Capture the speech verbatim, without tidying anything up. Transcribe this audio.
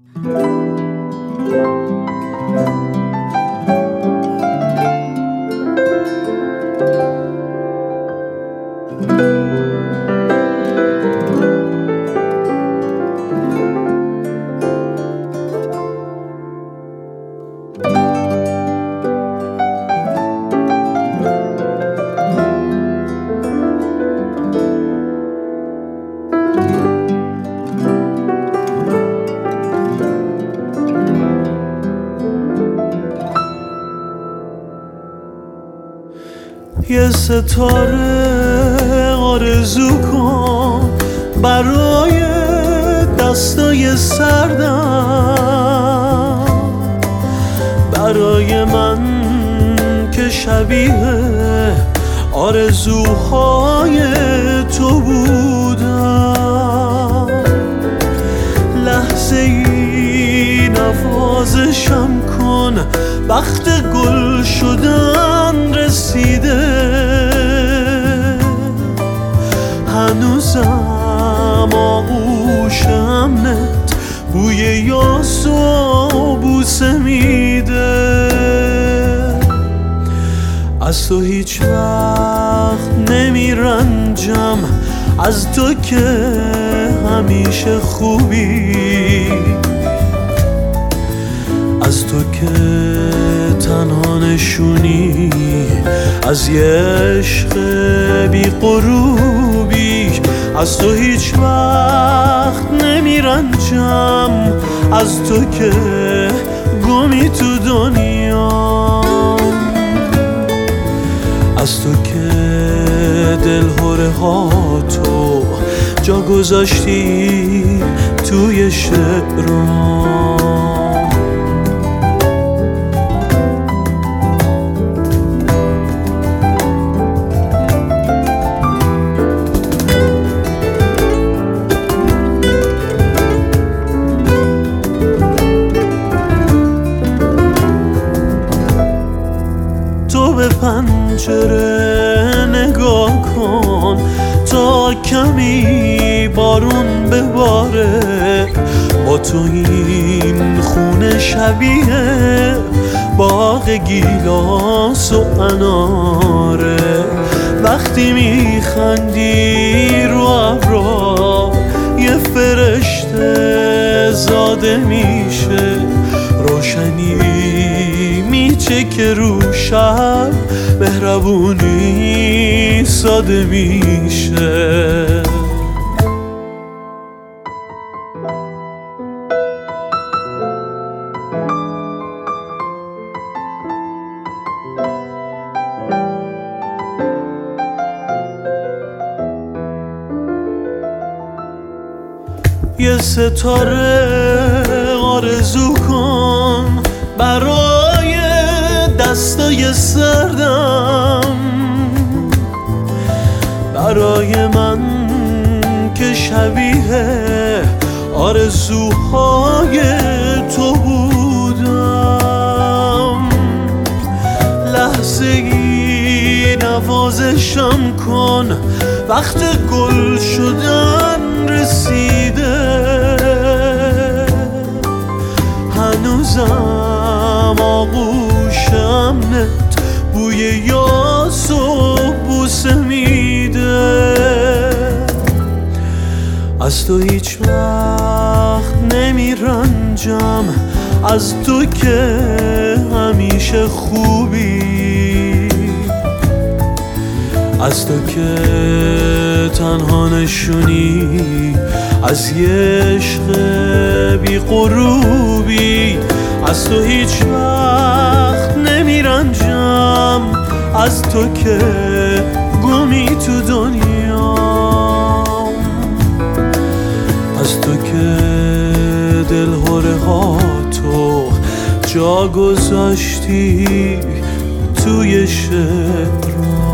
یه ستاره آرزو کن برای دستای سردم، برای من که شبیه آرزوهای تو بودم. لحظه ای نوازشم کن، وقت گل شدن رسیده. هنوزم آغوش امنت بوی یاس و بوسه میده. از تو هیچ وقت نمیرنجم، از تو که همیشه خوبی، از تو که تنها نشونی از یه عشق بی غروبی. از تو هیچ وقت نمیرنجم، از تو که گمی تو دنیا، از تو که دلهره ها تو جا گذاشتی توی شعرام. به پنجره نگاه کن تا کمی بارون بباره. با تو این خونه شبیه باغ گیلاس و اناره. وقتی میخندی رو ابرا یه فرشته زاده میشه. روشنی میچه که رو شب مهربونی ساده میشه. یه ستاره آرزو کن برای دستای سردم، برای من که شبیه آرزوهای تو بودم. لحظه ای نوازشم کن، وقت گل شدن رسیده. هنوزم آغوش امنت بوی یاس و بوسه میده. از تو هیچ وقت نمیرنجم، از تو که همیشه خوبی، از تو که تنها نشونی از یه عشق بی غروبی. از تو هیچ وقت نمیرنجم، از تو که گمی تو دنیا، از تو که دلهره ها تو جا گذاشتی توی شعرام.